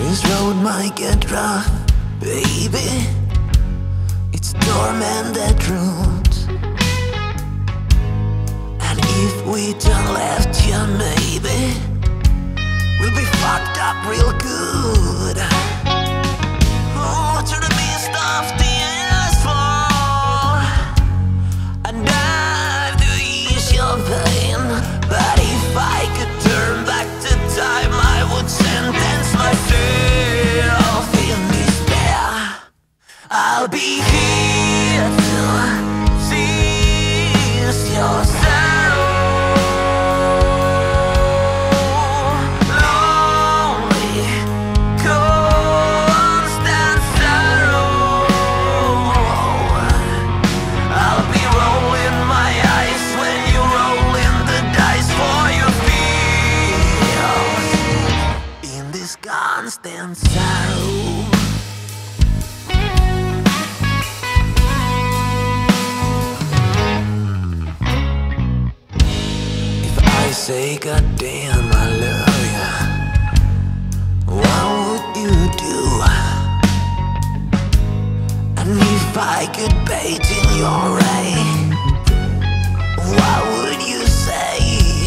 This road might get rough, baby. It's tormented route, and if we turn left, yeah, maybe we'll be fucked up real good. Oh, through the mist of the asphalt, and dive to ease your pain. But if I could turn back to time, I would sentence myself in despair. I'll be here to seize your sorrow. Lonely, constant sorrow. I'll be rolling my eyes when you roll in the dice for your fears in this constant sorrow. Say goddamn I love ya, what would you do? And if I could bait in your ray, what would you say?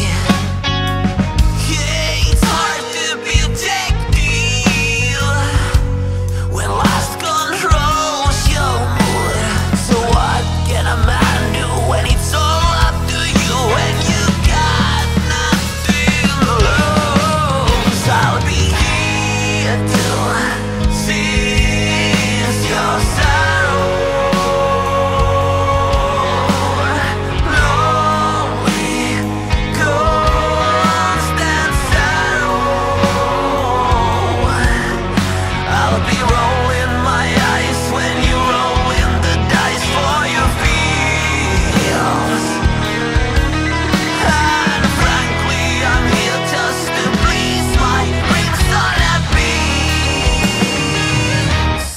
Yeah, it's hard to be a detective when lust controls your mood. So what can a man do when it's all up to you? When you I'll be here to seize your sorrow. Lonely, constant sorrow. I'll be rolling my eyes when you roll in the dice for your fears. And frankly, I'm here just to please my freaks on a beats.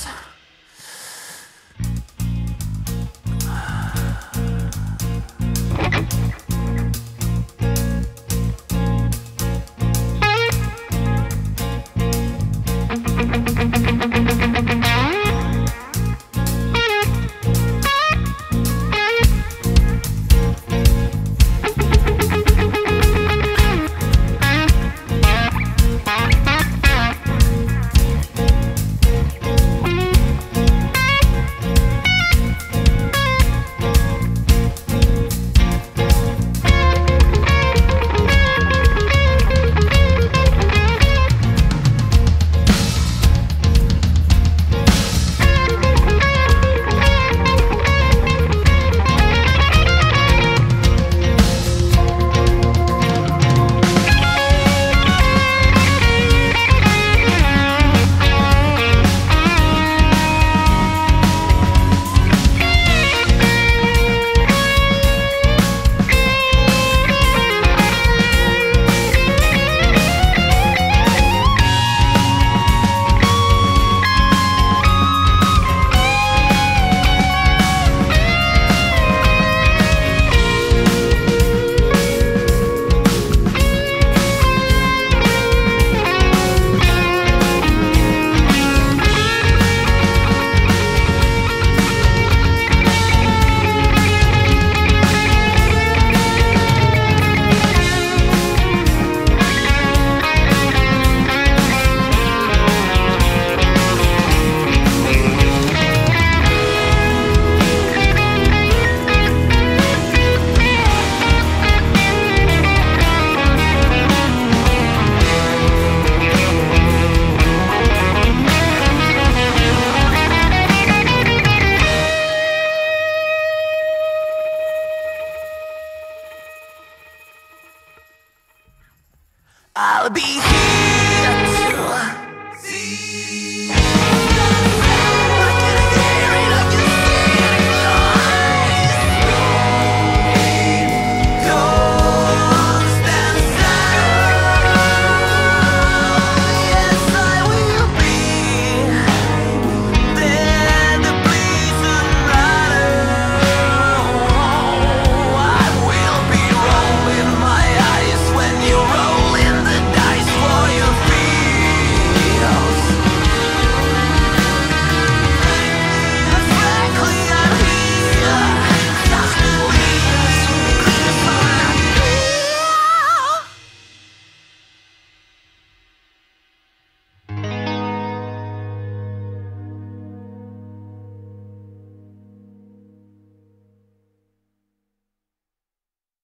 I'll be here.